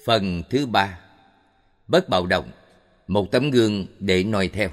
Phần thứ 3. Bất bạo động, một tấm gương để noi theo.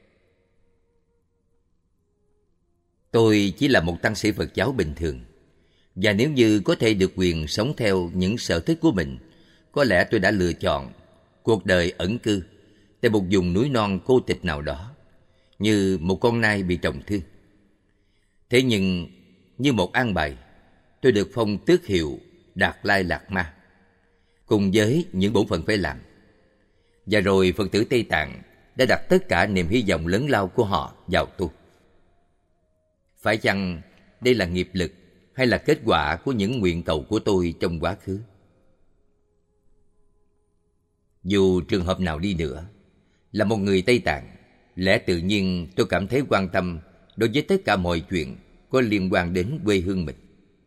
Tôi chỉ là một tăng sĩ Phật giáo bình thường, và nếu như có thể được quyền sống theo những sở thích của mình, có lẽ tôi đã lựa chọn cuộc đời ẩn cư tại một vùng núi non cô tịch nào đó, như một con nai bị trọng thương. Thế nhưng, như một an bài, tôi được phong tước hiệu Đạt Lai Lạt Ma, cùng với những bổn phận phải làm. Và rồi Phật tử Tây Tạng đã đặt tất cả niềm hy vọng lớn lao của họ vào tôi. Phải chăng đây là nghiệp lực hay là kết quả của những nguyện cầu của tôi trong quá khứ? Dù trường hợp nào đi nữa, là một người Tây Tạng, lẽ tự nhiên tôi cảm thấy quan tâm đối với tất cả mọi chuyện có liên quan đến quê hương mình.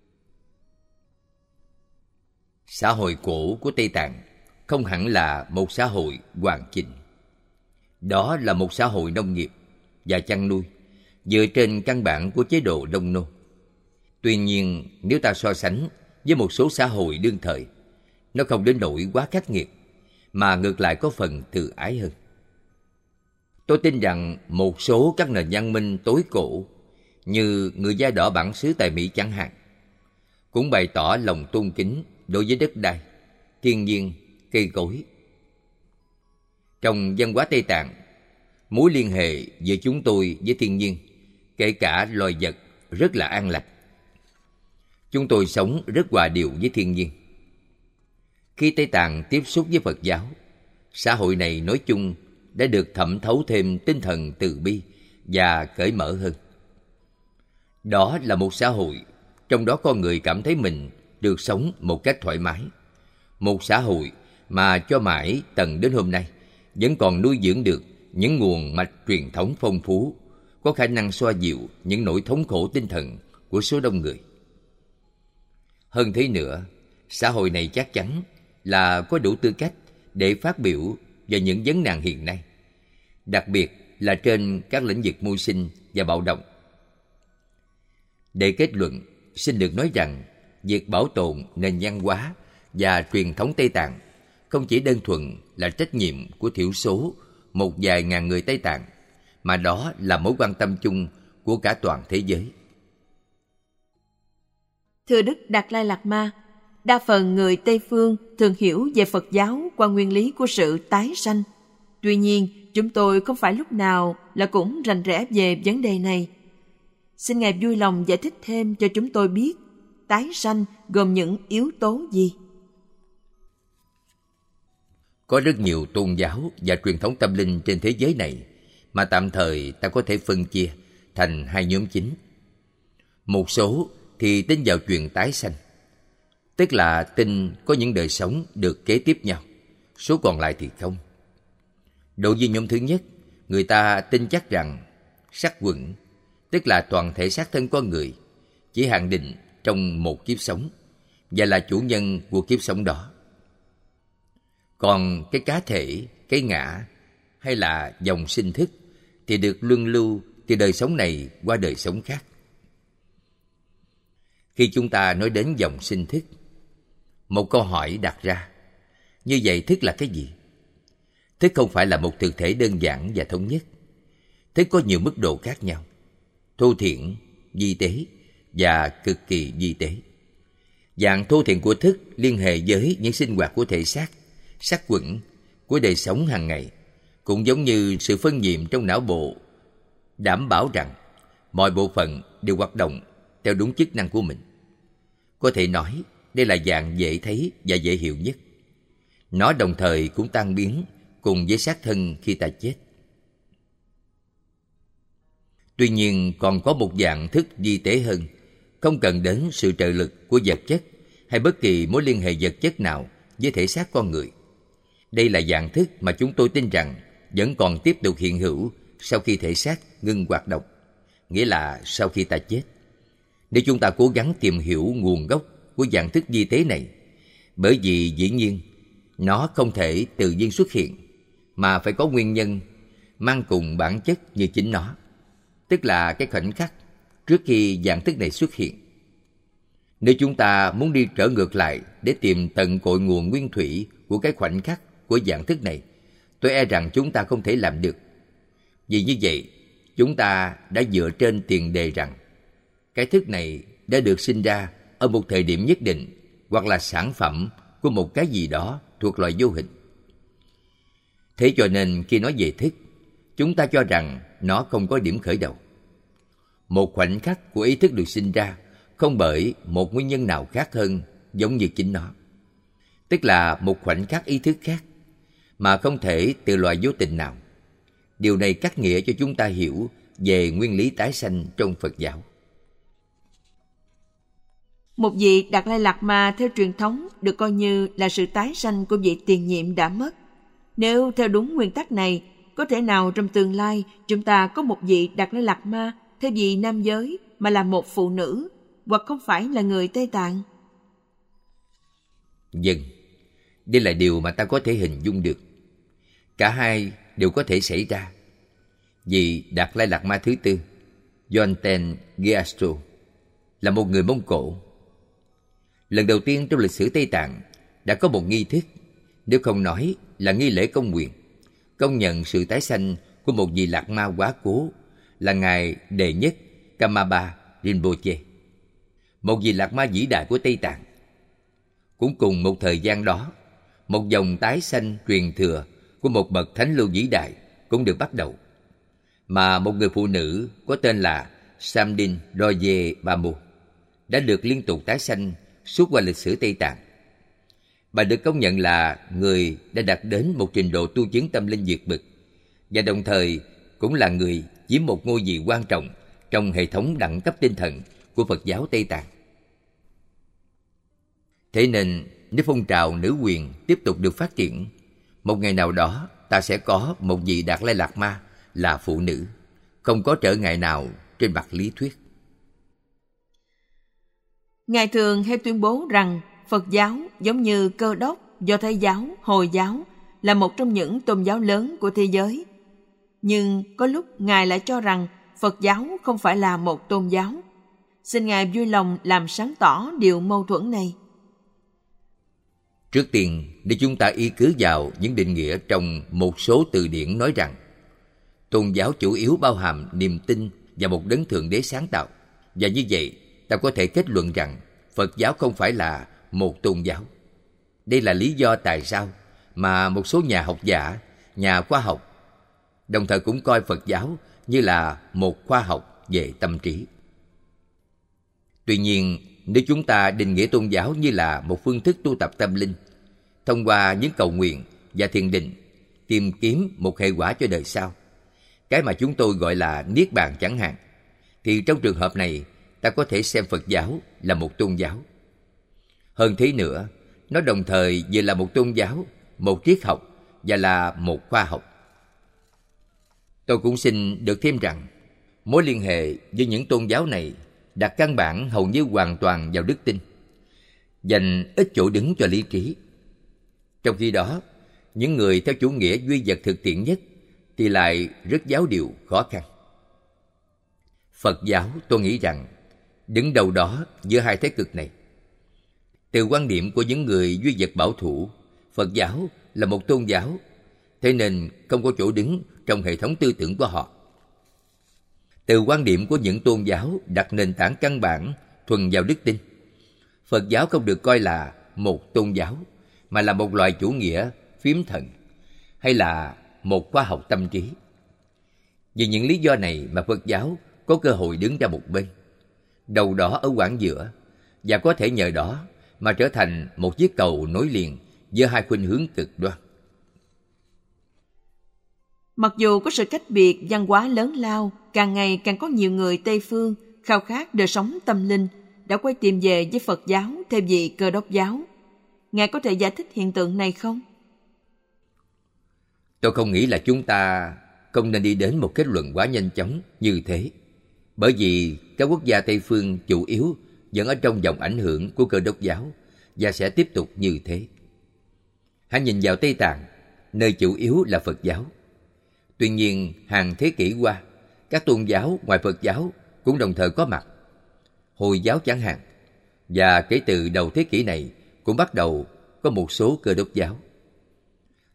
Xã hội cổ của Tây Tạng không hẳn là một xã hội hoàn chỉnh. Đó là một xã hội nông nghiệp và chăn nuôi dựa trên căn bản của chế độ nông nô. Tuy nhiên, nếu ta so sánh với một số xã hội đương thời, nó không đến nỗi quá khắc nghiệt, mà ngược lại có phần từ ái hơn. Tôi tin rằng một số các nền văn minh tối cổ, như người da đỏ bản xứ tại Mỹ chẳng hạn, cũng bày tỏ lòng tôn kính đối với đất đai, thiên nhiên, cây cối. Trong văn hóa Tây Tạng, mối liên hệ giữa chúng tôi với thiên nhiên, kể cả loài vật, rất là an lành. Chúng tôi sống rất hòa điệu với thiên nhiên. Khi Tây Tạng tiếp xúc với Phật giáo, xã hội này nói chung đã được thẩm thấu thêm tinh thần từ bi và cởi mở hơn. Đó là một xã hội trong đó con người cảm thấy mình được sống một cách thoải mái. Một xã hội mà cho mãi tận đến hôm nay vẫn còn nuôi dưỡng được những nguồn mạch truyền thống phong phú, có khả năng xoa dịu những nỗi thống khổ tinh thần của số đông người. Hơn thế nữa, xã hội này chắc chắn là có đủ tư cách để phát biểu về những vấn nạn hiện nay, đặc biệt là trên các lĩnh vực mưu sinh và bạo động. Để kết luận, xin được nói rằng việc bảo tồn nền văn hóa và truyền thống Tây Tạng không chỉ đơn thuần là trách nhiệm của thiểu số một vài ngàn người Tây Tạng, mà đó là mối quan tâm chung của cả toàn thế giới. Thưa Đức Đạt Lai Lạt Ma, đa phần người Tây phương thường hiểu về Phật giáo qua nguyên lý của sự tái sanh. Tuy nhiên, chúng tôi không phải lúc nào là cũng rành rẽ về vấn đề này. Xin Ngài vui lòng giải thích thêm cho chúng tôi biết tái sanh gồm những yếu tố gì? Có rất nhiều tôn giáo và truyền thống tâm linh trên thế giới này mà tạm thời ta có thể phân chia thành hai nhóm chính. Một số thì tin vào chuyện tái sanh, tức là tin có những đời sống được kế tiếp nhau, số còn lại thì không. Đối với nhóm thứ nhất, người ta tin chắc rằng sắc quẩn, tức là toàn thể xác thân con người, chỉ hạn định trong một kiếp sống và là chủ nhân của kiếp sống đó. Còn cái cá thể, cái ngã hay là dòng sinh thức thì được luân lưu từ đời sống này qua đời sống khác. Khi chúng ta nói đến dòng sinh thức, một câu hỏi đặt ra: như vậy thức là cái gì? Thức không phải là một thực thể đơn giản và thống nhất. Thức có nhiều mức độ khác nhau: thô thiển, vi tế và cực kỳ vi tế. Dạng thô thiển của thức liên hệ với những sinh hoạt của thể xác, sắc quẩn, của đời sống hàng ngày, cũng giống như sự phân nhiệm trong não bộ, đảm bảo rằng mọi bộ phận đều hoạt động theo đúng chức năng của mình. Có thể nói đây là dạng dễ thấy và dễ hiểu nhất. Nó đồng thời cũng tan biến cùng với xác thân khi ta chết. Tuy nhiên còn có một dạng thức vi tế hơn, không cần đến sự trợ lực của vật chất hay bất kỳ mối liên hệ vật chất nào với thể xác con người. Đây là dạng thức mà chúng tôi tin rằng vẫn còn tiếp tục hiện hữu sau khi thể xác ngưng hoạt động, nghĩa là sau khi ta chết. Nếu chúng ta cố gắng tìm hiểu nguồn gốc của dạng thức vi tế này, bởi vì dĩ nhiên nó không thể tự nhiên xuất hiện, mà phải có nguyên nhân mang cùng bản chất như chính nó, tức là cái khoảnh khắc trước khi dạng thức này xuất hiện. Nếu chúng ta muốn đi trở ngược lại để tìm tận cội nguồn nguyên thủy của cái khoảnh khắc của dạng thức này, tôi e rằng chúng ta không thể làm được. Vì như vậy, chúng ta đã dựa trên tiền đề rằng cái thức này đã được sinh ra ở một thời điểm nhất định hoặc là sản phẩm của một cái gì đó thuộc loài vô hình. Thế cho nên khi nói về thức, chúng ta cho rằng nó không có điểm khởi đầu. Một khoảnh khắc của ý thức được sinh ra không bởi một nguyên nhân nào khác hơn giống như chính nó. Tức là một khoảnh khắc ý thức khác mà không thể từ loài vô tình nào. Điều này cắt nghĩa cho chúng ta hiểu về nguyên lý tái sanh trong Phật giáo. Một vị Đạt Lai Lạt Ma theo truyền thống được coi như là sự tái sanh của vị tiền nhiệm đã mất. Nếu theo đúng nguyên tắc này, có thể nào trong tương lai chúng ta có một vị Đạt Lai Lạt Ma thay vì nam giới mà là một phụ nữ, hoặc không phải là người Tây Tạng? Vâng, đây là điều mà ta có thể hình dung được. Cả hai đều có thể xảy ra. Vị Đạt Lai Lạt Ma thứ tư, Yonten Gyatso, là một người Mông Cổ. Lần đầu tiên trong lịch sử Tây Tạng đã có một nghi thức, nếu không nói là nghi lễ công nguyện, công nhận sự tái sanh của một vị Lạt Ma quá cố là Ngài Đệ Nhất Kamapa Rinpoche, một vị Lạt Ma vĩ đại của Tây Tạng. Cũng cùng một thời gian đó, một dòng tái sanh truyền thừa của một bậc thánh lưu vĩ đại cũng được bắt đầu, mà một người phụ nữ có tên là Samdin Roye Bamu đã được liên tục tái sanh suốt qua lịch sử Tây Tạng. Bà được công nhận là người đã đạt đến một trình độ tu chứng tâm linh vượt bậc, và đồng thời cũng là người chiếm một ngôi vị quan trọng trong hệ thống đẳng cấp tinh thần của Phật giáo Tây Tạng. Thế nên, nếu phong trào nữ quyền tiếp tục được phát triển, một ngày nào đó ta sẽ có một vị Đạt Lai Lạt Ma là phụ nữ, không có trở ngại nào trên mặt lý thuyết. Ngài thường hay tuyên bố rằng Phật giáo giống như Cơ Đốc, Do Thái giáo, Hồi giáo là một trong những tôn giáo lớn của thế giới. Nhưng có lúc Ngài lại cho rằng Phật giáo không phải là một tôn giáo. Xin Ngài vui lòng làm sáng tỏ điều mâu thuẫn này. Trước tiên, để chúng ta y cứ vào những định nghĩa trong một số từ điển nói rằng tôn giáo chủ yếu bao hàm niềm tin và một đấng thượng đế sáng tạo. Và như vậy, ta có thể kết luận rằng Phật giáo không phải là một tôn giáo. Đây là lý do tại sao mà một số nhà học giả, nhà khoa học đồng thời cũng coi Phật giáo như là một khoa học về tâm trí. Tuy nhiên, nếu chúng ta định nghĩa tôn giáo như là một phương thức tu tập tâm linh, thông qua những cầu nguyện và thiền định, tìm kiếm một hệ quả cho đời sau, cái mà chúng tôi gọi là Niết Bàn chẳng hạn, thì trong trường hợp này, ta có thể xem Phật giáo là một tôn giáo. Hơn thế nữa, nó đồng thời vừa là một tôn giáo, một triết học và là một khoa học. Tôi cũng xin được thêm rằng, mối liên hệ với những tôn giáo này đặt căn bản hầu như hoàn toàn vào đức tin, dành ít chỗ đứng cho lý trí. Trong khi đó, những người theo chủ nghĩa duy vật thực tiễn nhất thì lại rất giáo điều khó khăn. Phật giáo, tôi nghĩ rằng, đứng đầu đó giữa hai thế cực này. Từ quan điểm của những người duy vật bảo thủ, Phật giáo là một tôn giáo, thế nên không có chỗ đứng trong hệ thống tư tưởng của họ. Từ quan điểm của những tôn giáo đặt nền tảng căn bản thuần vào đức tin, Phật giáo không được coi là một tôn giáo, mà là một loại chủ nghĩa phiếm thần, hay là một khoa học tâm trí. Vì những lý do này mà Phật giáo có cơ hội đứng ra một bên, đầu đó ở quãng giữa, và có thể nhờ đó mà trở thành một chiếc cầu nối liền giữa hai khuynh hướng cực đoan. Mặc dù có sự cách biệt văn hóa lớn lao, càng ngày càng có nhiều người Tây phương khao khát đời sống tâm linh đã quay tìm về với Phật giáo thay vì Cơ Đốc giáo. Ngài có thể giải thích hiện tượng này không? Tôi không nghĩ là chúng ta không nên đi đến một kết luận quá nhanh chóng như thế, bởi vì các quốc gia Tây phương chủ yếu vẫn ở trong vòng ảnh hưởng của Cơ Đốc giáo và sẽ tiếp tục như thế. Hãy nhìn vào Tây Tạng, nơi chủ yếu là Phật giáo. Tuy nhiên, hàng thế kỷ qua, các tôn giáo ngoài Phật giáo cũng đồng thời có mặt. Hồi giáo chẳng hạn, và kể từ đầu thế kỷ này cũng bắt đầu có một số Cơ Đốc giáo.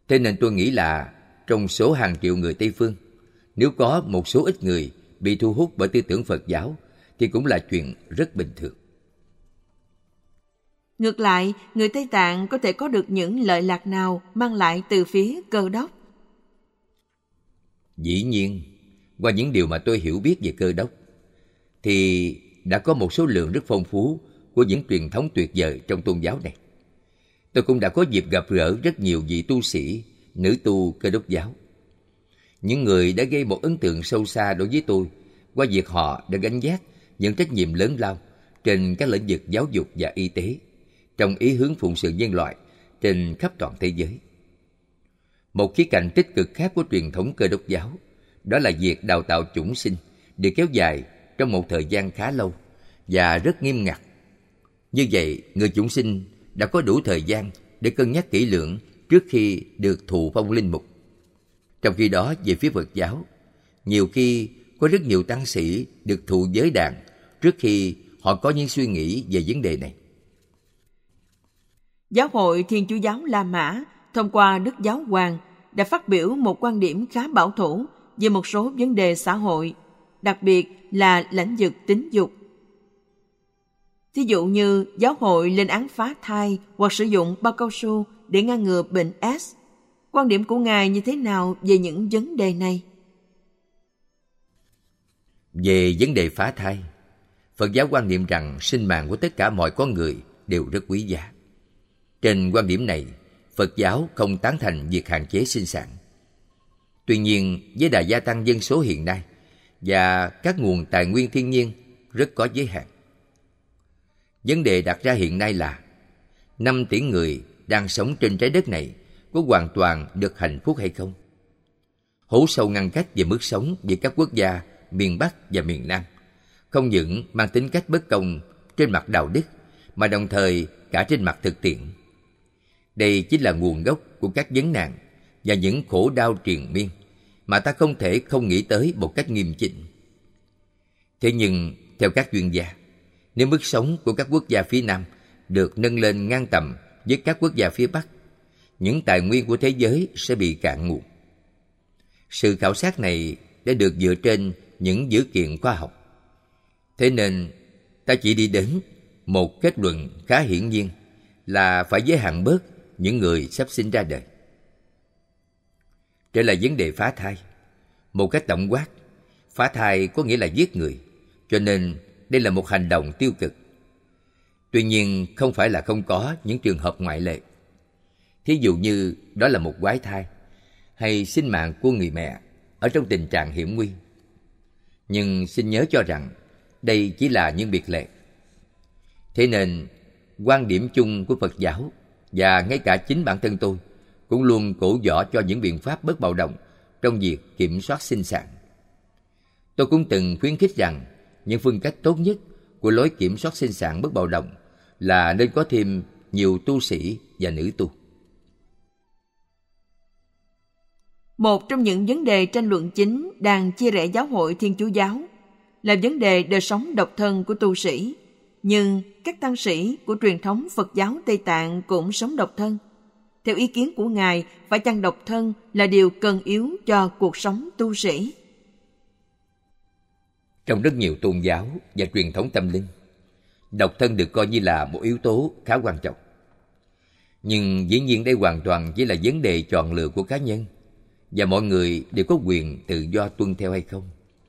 Thế nên tôi nghĩ là trong số hàng triệu người Tây Phương, nếu có một số ít người bị thu hút bởi tư tưởng Phật giáo thì cũng là chuyện rất bình thường. Ngược lại, người Tây Tạng có thể có được những lợi lạc nào mang lại từ phía Cơ Đốc? Dĩ nhiên, qua những điều mà tôi hiểu biết về Cơ Đốc, thì đã có một số lượng rất phong phú của những truyền thống tuyệt vời trong tôn giáo này. Tôi cũng đã có dịp gặp gỡ rất nhiều vị tu sĩ, nữ tu Cơ Đốc giáo. Những người đã gây một ấn tượng sâu xa đối với tôi qua việc họ đã gánh vác những trách nhiệm lớn lao trên các lĩnh vực giáo dục và y tế, trong ý hướng phụng sự nhân loại trên khắp toàn thế giới. Một khía cạnh tích cực khác của truyền thống Cơ Đốc giáo, đó là việc đào tạo chủng sinh được kéo dài trong một thời gian khá lâu và rất nghiêm ngặt. Như vậy, người chủng sinh đã có đủ thời gian để cân nhắc kỹ lưỡng trước khi được thụ phong linh mục. Trong khi đó, về phía Phật giáo, nhiều khi có rất nhiều tăng sĩ được thụ giới đàn trước khi họ có những suy nghĩ về vấn đề này. Giáo hội Thiên Chúa giáo La Mã thông qua Đức Giáo Hoàng đã phát biểu một quan điểm khá bảo thủ về một số vấn đề xã hội, đặc biệt là lĩnh vực tính dục. Thí dụ như giáo hội lên án phá thai hoặc sử dụng bao cao su để ngăn ngừa bệnh AIDS. Quan điểm của Ngài như thế nào về những vấn đề này? Về vấn đề phá thai, Phật giáo quan niệm rằng sinh mạng của tất cả mọi con người đều rất quý giá. Trên quan điểm này, Phật giáo không tán thành việc hạn chế sinh sản. Tuy nhiên, với đà gia tăng dân số hiện nay và các nguồn tài nguyên thiên nhiên rất có giới hạn, vấn đề đặt ra hiện nay là 5 tỷ người đang sống trên trái đất này có hoàn toàn được hạnh phúc hay không? Hố sâu ngăn cách về mức sống giữa các quốc gia miền Bắc và miền Nam không những mang tính cách bất công trên mặt đạo đức mà đồng thời cả trên mặt thực tiễn. Đây chính là nguồn gốc của các vấn nạn và những khổ đau triền miên mà ta không thể không nghĩ tới một cách nghiêm chỉnh. Thế nhưng, theo các chuyên gia, nếu mức sống của các quốc gia phía Nam được nâng lên ngang tầm với các quốc gia phía Bắc, những tài nguyên của thế giới sẽ bị cạn nguồn. Sự khảo sát này đã được dựa trên những dữ kiện khoa học. Thế nên, ta chỉ đi đến một kết luận khá hiển nhiên là phải giới hạn bớt những người sắp sinh ra đời. Trở lại vấn đề phá thai, một cách tổng quát, phá thai có nghĩa là giết người, cho nên đây là một hành động tiêu cực. Tuy nhiên, không phải là không có những trường hợp ngoại lệ. Thí dụ như đó là một quái thai hay sinh mạng của người mẹ ở trong tình trạng hiểm nguy. Nhưng xin nhớ cho rằng đây chỉ là những biệt lệ. Thế nên, quan điểm chung của Phật giáo và ngay cả chính bản thân tôi cũng luôn cổ võ cho những biện pháp bất bạo động trong việc kiểm soát sinh sản. Tôi cũng từng khuyến khích rằng những phương cách tốt nhất của lối kiểm soát sinh sản bất bạo động là nên có thêm nhiều tu sĩ và nữ tu. Một trong những vấn đề tranh luận chính đang chia rẽ giáo hội Thiên Chúa giáo là vấn đề đời sống độc thân của tu sĩ. Nhưng các tăng sĩ của truyền thống Phật giáo Tây Tạng cũng sống độc thân. Theo ý kiến của Ngài, phải chăng độc thân là điều cần yếu cho cuộc sống tu sĩ? Trong rất nhiều tôn giáo và truyền thống tâm linh, độc thân được coi như là một yếu tố khá quan trọng. Nhưng dĩ nhiên đây hoàn toàn chỉ là vấn đề chọn lựa của cá nhân, và mọi người đều có quyền tự do tuân theo hay không.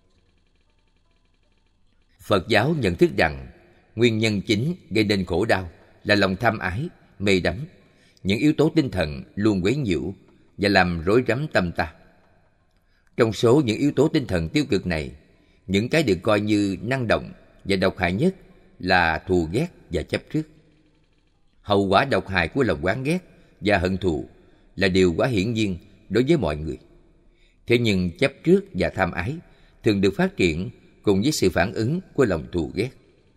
Phật giáo nhận thức rằng nguyên nhân chính gây nên khổ đau là lòng tham ái, mê đắm, những yếu tố tinh thần luôn quấy nhiễu và làm rối rắm tâm ta. Trong số những yếu tố tinh thần tiêu cực này, những cái được coi như năng động và độc hại nhất là thù ghét và chấp trước. Hậu quả độc hại của lòng oán ghét và hận thù là điều quá hiển nhiên đối với mọi người. Thế nhưng chấp trước và tham ái thường được phát triển cùng với sự phản ứng của lòng thù ghét.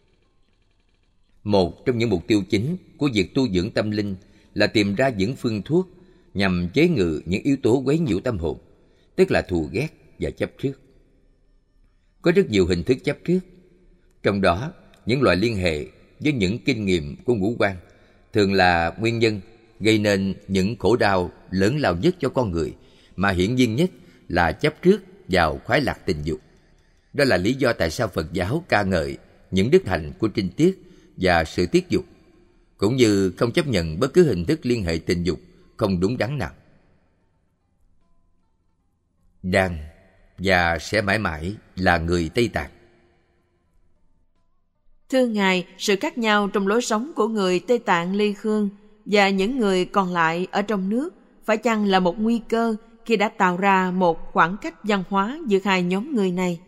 Một trong những mục tiêu chính của việc tu dưỡng tâm linh là tìm ra những phương thuốc nhằm chế ngự những yếu tố quấy nhiễu tâm hồn, tức là thù ghét và chấp trước. Có rất nhiều hình thức chấp trước, trong đó những loại liên hệ với những kinh nghiệm của ngũ quan thường là nguyên nhân gây nên những khổ đau lớn lao nhất cho con người mà hiển nhiên nhất là chấp trước vào khoái lạc tình dục. Đó là lý do tại sao Phật giáo ca ngợi những đức hạnh của trinh tiết và sự tiết dục, cũng như không chấp nhận bất cứ hình thức liên hệ tình dục không đúng đắn nào. Đang và sẽ mãi mãi là người Tây Tạng. Thưa Ngài, sự khác nhau trong lối sống của người Tây Tạng Ly Khương và những người còn lại ở trong nước phải chăng là một nguy cơ khi đã tạo ra một khoảng cách văn hóa giữa hai nhóm người này?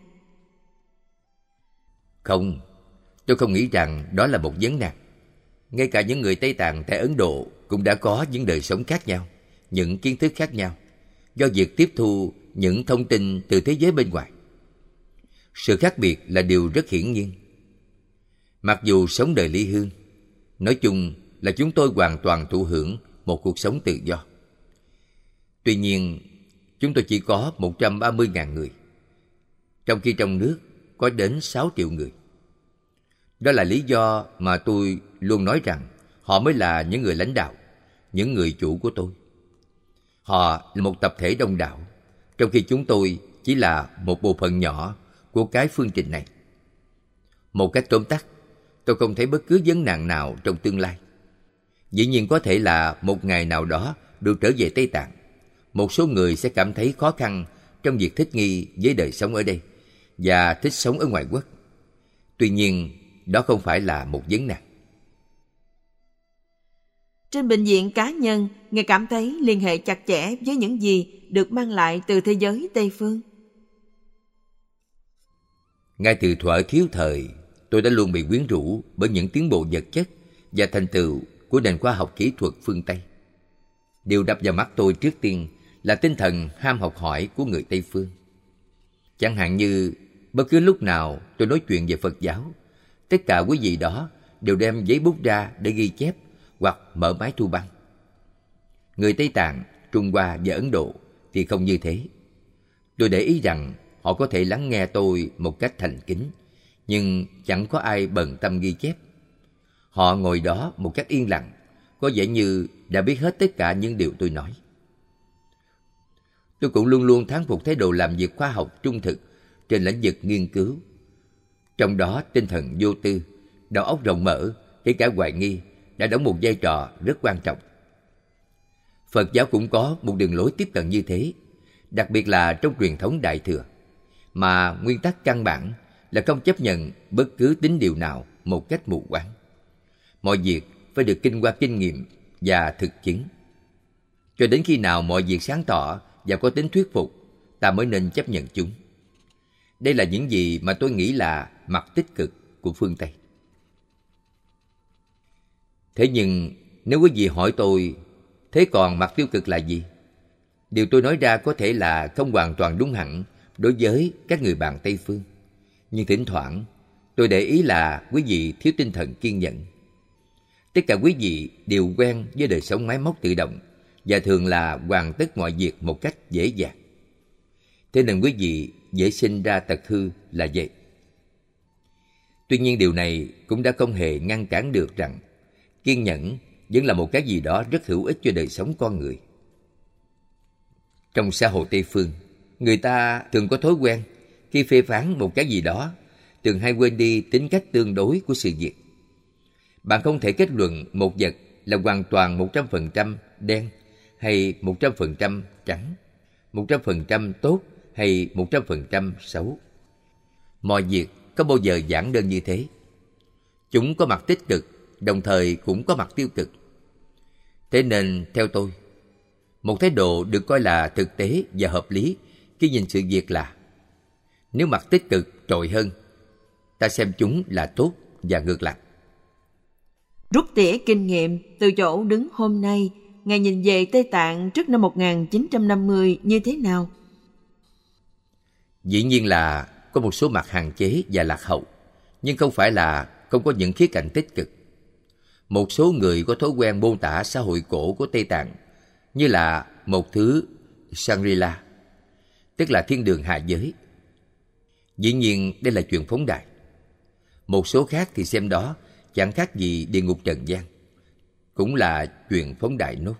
Không, tôi không nghĩ rằng đó là một vấn nạn. Ngay cả những người Tây Tạng tại Ấn Độ cũng đã có những đời sống khác nhau, những kiến thức khác nhau, do việc tiếp thu những thông tin từ thế giới bên ngoài. Sự khác biệt là điều rất hiển nhiên. Mặc dù sống đời ly hương, nói chung là chúng tôi hoàn toàn thụ hưởng một cuộc sống tự do. Tuy nhiên, chúng tôi chỉ có 130.000 người, trong khi trong nước có đến 6 triệu người. Đó là lý do mà tôi luôn nói rằng họ mới là những người lãnh đạo, những người chủ của tôi. Họ là một tập thể đông đảo, trong khi chúng tôi chỉ là một bộ phận nhỏ của cái phương trình này. Một cách tóm tắt, tôi không thấy bất cứ vấn nạn nào trong tương lai. Dĩ nhiên có thể là một ngày nào đó được trở về Tây Tạng, một số người sẽ cảm thấy khó khăn trong việc thích nghi với đời sống ở đây và thích sống ở ngoại quốc. Tuy nhiên, đó không phải là một vấn nạn. Trên bệnh viện cá nhân, Ngài cảm thấy liên hệ chặt chẽ với những gì được mang lại từ thế giới Tây phương. Ngay từ thuở thiếu thời, tôi đã luôn bị quyến rũ bởi những tiến bộ vật chất và thành tựu của nền khoa học kỹ thuật phương Tây. Điều đập vào mắt tôi trước tiên là tinh thần ham học hỏi của người Tây phương. Chẳng hạn như bất cứ lúc nào tôi nói chuyện về Phật giáo, tất cả quý vị đó đều đem giấy bút ra để ghi chép hoặc mở máy thu băng. Người Tây Tạng, Trung Hoa và Ấn Độ thì không như thế. Tôi để ý rằng họ có thể lắng nghe tôi một cách thành kính, nhưng chẳng có ai bận tâm ghi chép. Họ ngồi đó một cách yên lặng, có vẻ như đã biết hết tất cả những điều tôi nói. Tôi cũng luôn luôn thán phục thái độ làm việc khoa học trung thực trên lĩnh vực nghiên cứu. Trong đó tinh thần vô tư, đầu óc rộng mở, kể cả hoài nghi đã đóng một vai trò rất quan trọng. Phật giáo cũng có một đường lối tiếp cận như thế, đặc biệt là trong truyền thống Đại Thừa, mà nguyên tắc căn bản là không chấp nhận bất cứ tín điều nào một cách mù quáng. Mọi việc phải được kinh qua kinh nghiệm và thực chứng. Cho đến khi nào mọi việc sáng tỏ và có tính thuyết phục, ta mới nên chấp nhận chúng. Đây là những gì mà tôi nghĩ là mặt tích cực của phương Tây. Thế nhưng, nếu quý vị hỏi tôi, thế còn mặt tiêu cực là gì? Điều tôi nói ra có thể là không hoàn toàn đúng hẳn đối với các người bạn Tây phương. Nhưng thỉnh thoảng, tôi để ý là quý vị thiếu tinh thần kiên nhẫn. Tất cả quý vị đều quen với đời sống máy móc tự động và thường là hoàn tất mọi việc một cách dễ dàng. Thế nên quý vị dễ sinh ra tật hư là vậy. Tuy nhiên điều này cũng đã không hề ngăn cản được rằng kiên nhẫn vẫn là một cái gì đó rất hữu ích cho đời sống con người. Trong xã hội Tây phương, người ta thường có thói quen khi phê phán một cái gì đó, thường hay quên đi tính cách tương đối của sự việc. Bạn không thể kết luận một vật là hoàn toàn 100% đen hay 100% trắng, 100% tốt hay 100% xấu. Mọi việc không bao giờ giản đơn như thế. Chúng có mặt tích cực, đồng thời cũng có mặt tiêu cực. Thế nên, theo tôi, một thái độ được coi là thực tế và hợp lý khi nhìn sự việc là nếu mặt tích cực trội hơn, ta xem chúng là tốt và ngược lại. Rút tỉa kinh nghiệm từ chỗ đứng hôm nay, Ngài nhìn về Tây Tạng trước năm 1950 như thế nào? Dĩ nhiên là có một số mặt hạn chế và lạc hậu, nhưng không phải là không có những khía cạnh tích cực. Một số người có thói quen mô tả xã hội cổ của Tây Tạng như là một thứ Shangri-La, tức là thiên đường hạ giới. Dĩ nhiên đây là chuyện phóng đại. Một số khác thì xem đó chẳng khác gì địa ngục trần gian, cũng là chuyện phóng đại nốt.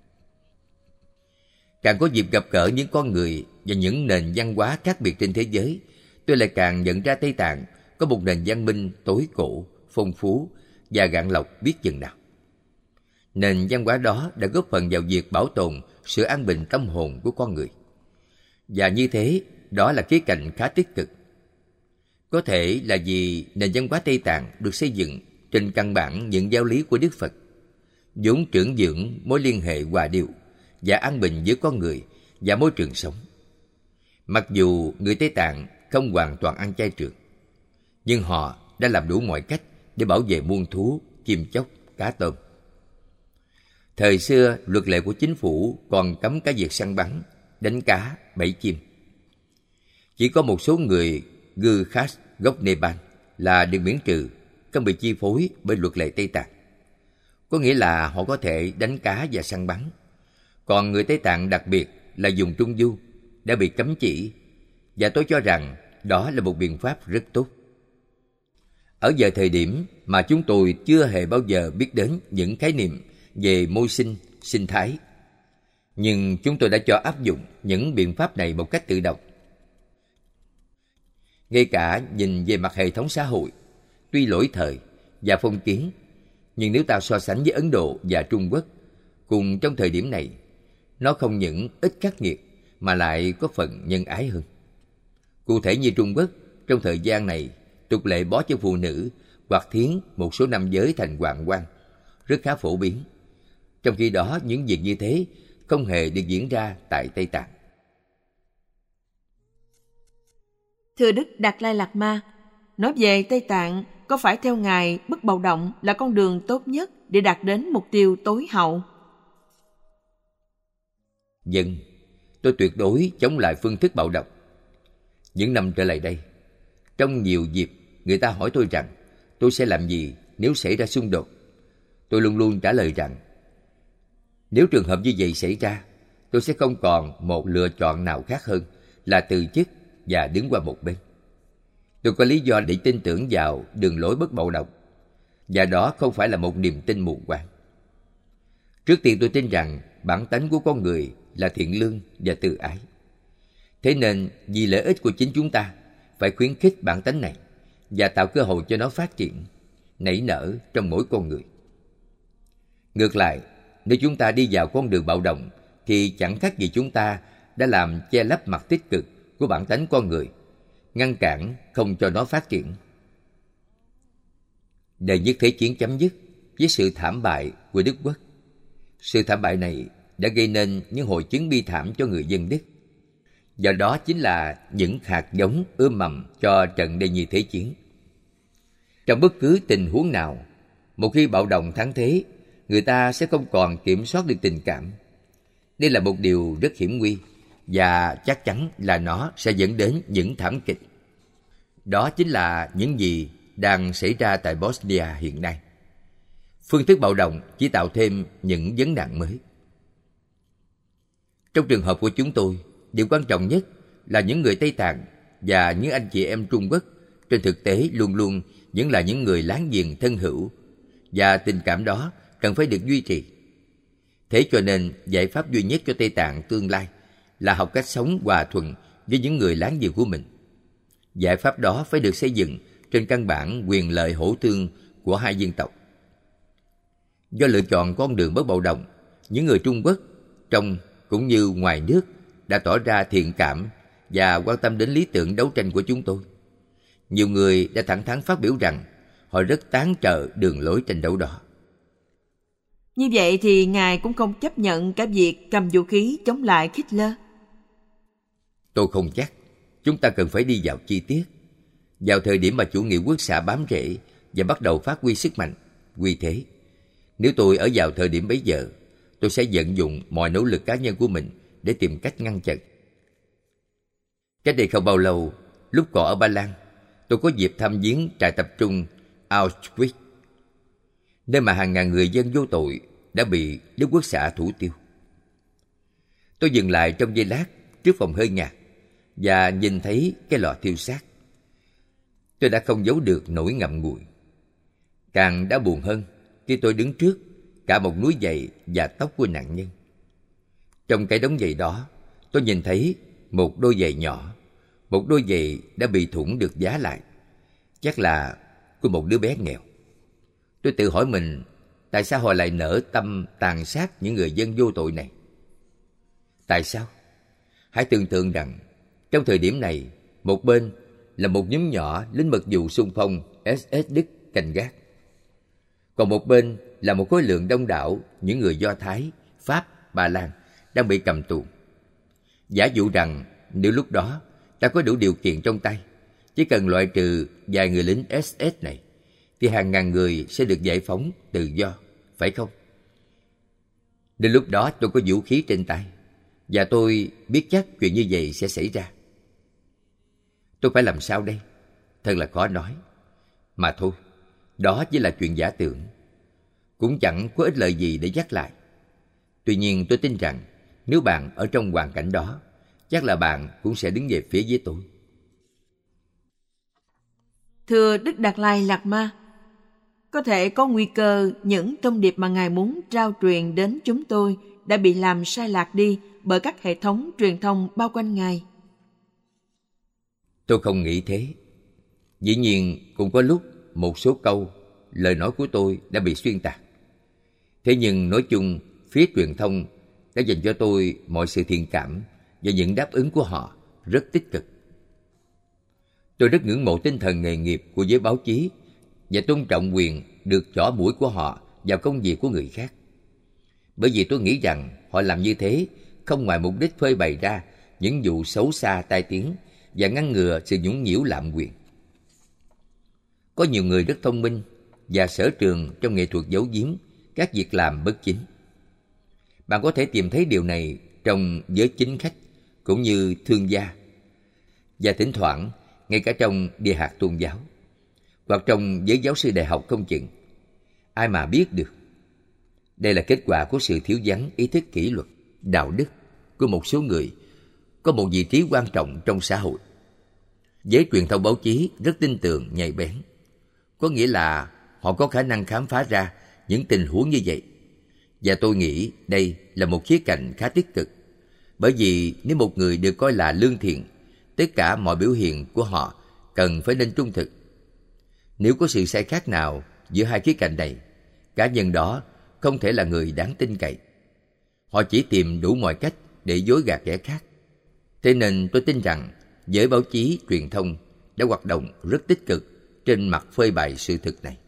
Càng có dịp gặp gỡ những con người và những nền văn hóa khác biệt trên thế giới, tôi lại càng nhận ra Tây Tạng có một nền văn minh tối cổ, phong phú và gạn lọc biết chừng nào. Nền văn hóa đó đã góp phần vào việc bảo tồn sự an bình tâm hồn của con người. Và như thế, đó là khía cạnh khá tích cực. Có thể là vì nền văn hóa Tây Tạng được xây dựng trên căn bản những giáo lý của Đức Phật, vốn trưởng dưỡng mối liên hệ hòa điệu và an bình giữa con người và môi trường sống. Mặc dù người Tây Tạng không hoàn toàn ăn chay trường, nhưng họ đã làm đủ mọi cách để bảo vệ muôn thú, chim chóc, cá tôm. Thời xưa, luật lệ của chính phủ còn cấm cả việc săn bắn, đánh cá, bẫy chim. Chỉ có một số người Gư Khát gốc Nepal là được miễn trừ, không bị chi phối bởi luật lệ Tây Tạng. Có nghĩa là họ có thể đánh cá và săn bắn. Còn người Tây Tạng đặc biệt là vùng Trung Du đã bị cấm chỉ, và tôi cho rằng đó là một biện pháp rất tốt. Ở giờ thời điểm mà chúng tôi chưa hề bao giờ biết đến những khái niệm về môi sinh, sinh thái, nhưng chúng tôi đã cho áp dụng những biện pháp này một cách tự động. Ngay cả nhìn về mặt hệ thống xã hội, tuy lỗi thời và phong kiến, nhưng nếu ta so sánh với Ấn Độ và Trung Quốc cùng trong thời điểm này, nó không những ít khắc nghiệt mà lại có phần nhân ái hơn. Cụ thể như Trung Quốc, trong thời gian này, tục lệ bó cho phụ nữ hoặc thiến một số nam giới thành hoàng quan rất khá phổ biến. Trong khi đó, những việc như thế không hề được diễn ra tại Tây Tạng. Thưa Đức Đạt Lai Lạt Ma, nói về Tây Tạng, có phải theo Ngài bất bạo động là con đường tốt nhất để đạt đến mục tiêu tối hậu? Vâng, tôi tuyệt đối chống lại phương thức bạo động. Những năm trở lại đây, trong nhiều dịp người ta hỏi tôi rằng tôi sẽ làm gì nếu xảy ra xung đột. Tôi luôn luôn trả lời rằng nếu trường hợp như vậy xảy ra, tôi sẽ không còn một lựa chọn nào khác hơn là từ chức và đứng qua một bên. Tôi có lý do để tin tưởng vào đường lối bất bạo động, và đó không phải là một niềm tin mù quáng. Trước tiên tôi tin rằng bản tánh của con người là thiện lương và từ ái. Thế nên vì lợi ích của chính chúng ta phải khuyến khích bản tánh này và tạo cơ hội cho nó phát triển, nảy nở trong mỗi con người. Ngược lại, nếu chúng ta đi vào con đường bạo động thì chẳng khác gì chúng ta đã làm che lấp mặt tích cực của bản tánh con người, ngăn cản không cho nó phát triển. Đệ nhất thế chiến chấm dứt với sự thảm bại của Đức Quốc. Sự thảm bại này đã gây nên những hội chứng bi thảm cho người dân Đức. Và đó chính là những hạt giống ươm mầm cho trận đệ nhị thế chiến. Trong bất cứ tình huống nào, một khi bạo động thắng thế, người ta sẽ không còn kiểm soát được tình cảm. Đây là một điều rất hiểm nguy, và chắc chắn là nó sẽ dẫn đến những thảm kịch. Đó chính là những gì đang xảy ra tại Bosnia hiện nay. Phương thức bạo động chỉ tạo thêm những vấn nạn mới. Trong trường hợp của chúng tôi, điều quan trọng nhất là những người Tây Tạng và những anh chị em Trung Quốc trên thực tế luôn luôn vẫn là những người láng giềng thân hữu, và tình cảm đó cần phải được duy trì. Thế cho nên giải pháp duy nhất cho Tây Tạng tương lai là học cách sống hòa thuận với những người láng giềng của mình. Giải pháp đó phải được xây dựng trên căn bản quyền lợi hỗ tương của hai dân tộc. Do lựa chọn con đường bất bạo động, những người Trung Quốc trong cũng như ngoài nước đã tỏ ra thiện cảm và quan tâm đến lý tưởng đấu tranh của chúng tôi. Nhiều người đã thẳng thắn phát biểu rằng họ rất tán trợ đường lối tranh đấu đó. Như vậy thì Ngài cũng không chấp nhận cả việc cầm vũ khí chống lại Hitler. Tôi không chắc. Chúng ta cần phải đi vào chi tiết. Vào thời điểm mà chủ nghĩa quốc xã bám rễ và bắt đầu phát huy sức mạnh, uy thế. Nếu tôi ở vào thời điểm bấy giờ, tôi sẽ vận dụng mọi nỗ lực cá nhân của mình để tìm cách ngăn chặn. Cách đây không bao lâu, lúc còn ở Ba Lan, tôi có dịp thăm viếng trại tập trung Auschwitz, nơi mà hàng ngàn người dân vô tội đã bị Đức Quốc xã thủ tiêu. Tôi dừng lại trong giây lát trước phòng hơi ngạt và nhìn thấy cái lò thiêu xác. Tôi đã không giấu được nỗi ngậm ngùi. Càng đã buồn hơn khi tôi đứng trước cả một núi giày và tóc của nạn nhân. Trong cái đống giày đó, tôi nhìn thấy một đôi giày nhỏ, một đôi giày đã bị thủng được vá lại, chắc là của một đứa bé nghèo. Tôi tự hỏi mình, tại sao họ lại nỡ tâm tàn sát những người dân vô tội này? Tại sao? Hãy tưởng tượng rằng, trong thời điểm này, một bên là một nhóm nhỏ lính mật vụ xung phong SS Đức canh gác. Còn một bên là một khối lượng đông đảo những người Do Thái, Pháp, Ba Lan đang bị cầm tù. Giả dụ rằng nếu lúc đó ta có đủ điều kiện trong tay, chỉ cần loại trừ vài người lính SS này, thì hàng ngàn người sẽ được giải phóng tự do, phải không? Đến lúc đó tôi có vũ khí trên tay, và tôi biết chắc chuyện như vậy sẽ xảy ra. Tôi phải làm sao đây? Thật là khó nói. Mà thôi, đó chỉ là chuyện giả tưởng, cũng chẳng có ích lợi gì để nhắc lại. Tuy nhiên tôi tin rằng nếu bạn ở trong hoàn cảnh đó, chắc là bạn cũng sẽ đứng về phía với tôi. Thưa Đức Đạt Lai Lạt Ma, có thể có nguy cơ những thông điệp mà Ngài muốn trao truyền đến chúng tôi đã bị làm sai lạc đi bởi các hệ thống truyền thông bao quanh Ngài. Tôi không nghĩ thế. Dĩ nhiên cũng có lúc một số câu, lời nói của tôi đã bị xuyên tạc. Thế nhưng nói chung, phía truyền thông đã dành cho tôi mọi sự thiện cảm và những đáp ứng của họ rất tích cực. Tôi rất ngưỡng mộ tinh thần nghề nghiệp của giới báo chí và tôn trọng quyền được chỏ mũi của họ vào công việc của người khác. Bởi vì tôi nghĩ rằng họ làm như thế không ngoài mục đích phơi bày ra những vụ xấu xa tai tiếng và ngăn ngừa sự nhũng nhiễu lạm quyền. Có nhiều người rất thông minh và sở trường trong nghệ thuật giấu giếm các việc làm bất chính. Bạn có thể tìm thấy điều này trong giới chính khách cũng như thương gia, và thỉnh thoảng ngay cả trong địa hạt tôn giáo, hoặc trong giới giáo sư đại học không chừng. Ai mà biết được. Đây là kết quả của sự thiếu vắng ý thức kỷ luật, đạo đức của một số người có một vị trí quan trọng trong xã hội. Giới truyền thông báo chí rất tin tưởng, nhạy bén. Có nghĩa là họ có khả năng khám phá ra những tình huống như vậy. Và tôi nghĩ đây là một khía cạnh khá tích cực. Bởi vì nếu một người được coi là lương thiện, tất cả mọi biểu hiện của họ cần phải nên trung thực. Nếu có sự sai khác nào giữa hai khía cạnh này, cá nhân đó không thể là người đáng tin cậy. Họ chỉ tìm đủ mọi cách để dối gạt kẻ khác. Thế nên tôi tin rằng giới báo chí, truyền thông đã hoạt động rất tích cực trên mặt phơi bày sự thực này.